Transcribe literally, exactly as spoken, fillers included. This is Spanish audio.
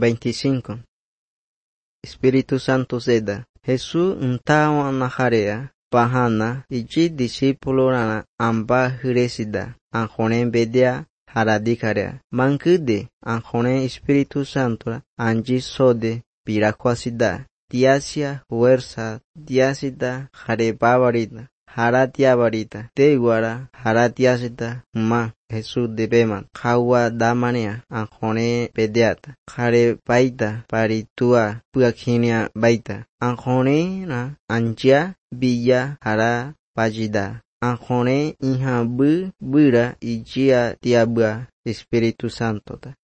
veinticinco. Espíritu Santo seda. Jesús untawa najarea, pahana, iji discípulo rana amba hiresida, anjonen bedea, haradikarea. Mangude, anjonen Espíritu Santo, anji sode, piracuasida, diasia, fuerza, diasida, jarebabarida, haratiabarita, teguara, haratiasida, ma. Jesús de Beman, Kawa Damanea, Anjone Pedeata, Jare Baita, Paritua, Puakinia Baita, Anjone na Anjia, Villa, Hara, Pajida, Anjone Inha Bu, Bura, Ijia Diabua, Espíritu Santo.